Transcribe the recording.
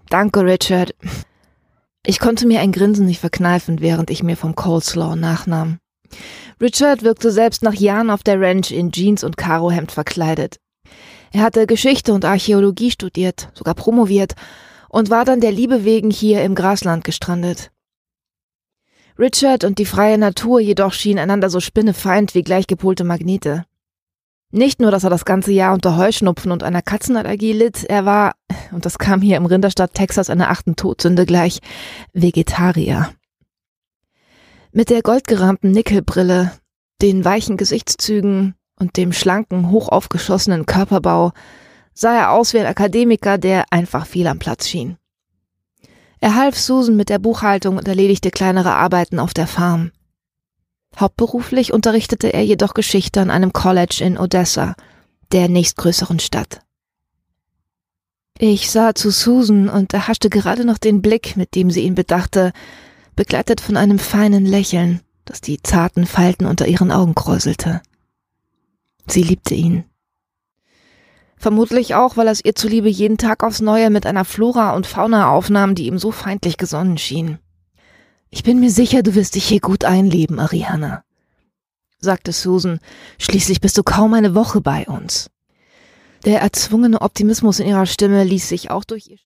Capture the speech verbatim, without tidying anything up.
Danke, Richard. Ich konnte mir ein Grinsen nicht verkneifen, während ich mir vom Coleslaw nachnahm. Richard wirkte selbst nach Jahren auf der Ranch in Jeans und Karohemd verkleidet. Er hatte Geschichte und Archäologie studiert, sogar promoviert, und war dann der Liebe wegen hier im Grasland gestrandet. Richard und die freie Natur jedoch schienen einander so spinnefeind wie gleichgepolte Magnete. Nicht nur, dass er das ganze Jahr unter Heuschnupfen und einer Katzenallergie litt, er war, und das kam hier im Rinderstadt Texas einer achten Todsünde gleich, Vegetarier. Mit der goldgerahmten Nickelbrille, den weichen Gesichtszügen und dem schlanken, hochaufgeschossenen Körperbau sah er aus wie ein Akademiker, der einfach viel am Platz schien. Er half Susan mit der Buchhaltung und erledigte kleinere Arbeiten auf der Farm. Hauptberuflich unterrichtete er jedoch Geschichte an einem College in Odessa, der nächstgrößeren Stadt. Ich sah zu Susan und erhaschte gerade noch den Blick, mit dem sie ihn bedachte, begleitet von einem feinen Lächeln, das die zarten Falten unter ihren Augen kräuselte. Sie liebte ihn. Vermutlich auch, weil er es ihr zuliebe jeden Tag aufs Neue mit einer Flora und Fauna aufnahm, die ihm so feindlich gesonnen schien. »Ich bin mir sicher, du wirst dich hier gut einleben, Ariana«, sagte Susan. »Schließlich bist du kaum eine Woche bei uns.« Der erzwungene Optimismus in ihrer Stimme ließ sich auch durch ihr